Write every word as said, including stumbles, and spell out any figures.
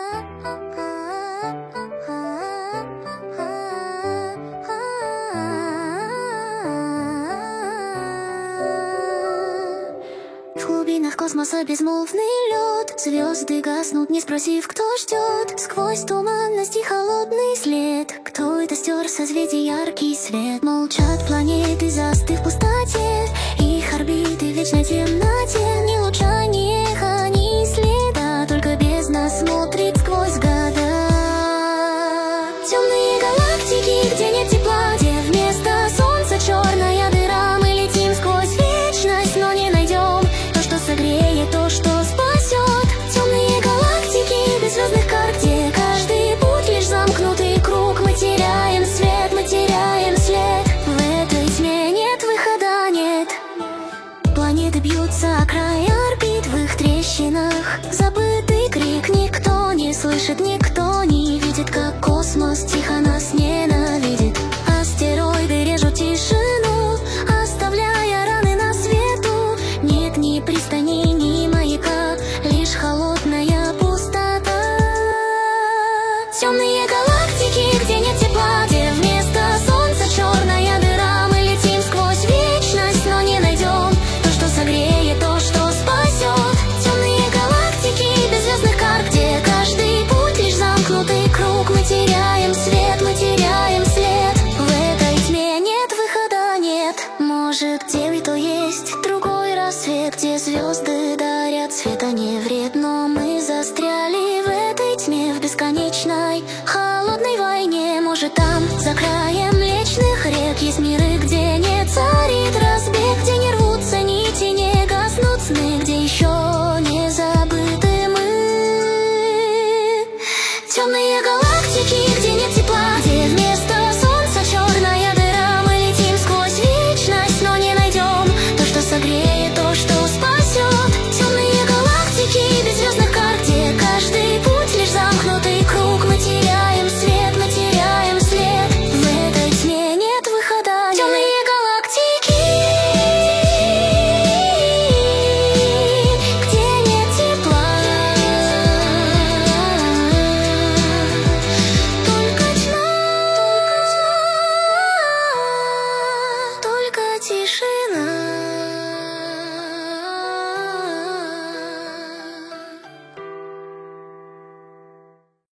В глубинах космоса безмолвный лед, звезды гаснут, не спросив, кто ждет. Сквозь туманность и холодный след, кто это стер созвездий яркий свет. Молчат планеты, застыв в пустоте, их орбиты в вечной темноте. Ни луча, ни эха, ни следа, только бездна смотрит сквозь года. Темные галактики, где нет тепла, где вместо солнца черная дыра. Мы летим сквозь вечность, но не найдем то, что согреет, то, что спасет. Темные галактики без звездных карт, где каждый путь лишь замкнутый круг. Мы теряем свет, мы теряем след, в этой тьме нет выхода, нет. Планеты бьются о край орбит, в их трещинах забытый крик. Никто не слышит, никто не видит, как космос тихо нас ненавидит. Астероиды режут тишину, оставляя раны на свету. Нет ни пристани, ни маяка, лишь холодная пустота. Темные галактики, где нет тепла, где вместо солнца черная дыра. Мы летим сквозь вечность, но не найдем то, что согреет, то, что спасет. Темные галактики без звездных карт, где каждый путь лишь замкнутый круг. Мы теряем свет, мы теряем след, в этой тьме нет выхода, нет. Может, где то есть другой рассвет, где звезды дарят свет, а не вред. Но мы застряли в этой тьме, в бесконечной холодной войне. Может, там, за краем млечных рек, есть миры, где не царит разбег, где не рвутся нити, не гаснут сны, где еще не забыты мы. Темные галактики, где нет тепла, где вместо солнца черная дыра. Мы летим сквозь вечность, но не найдем то, что согреет, то, что спасет.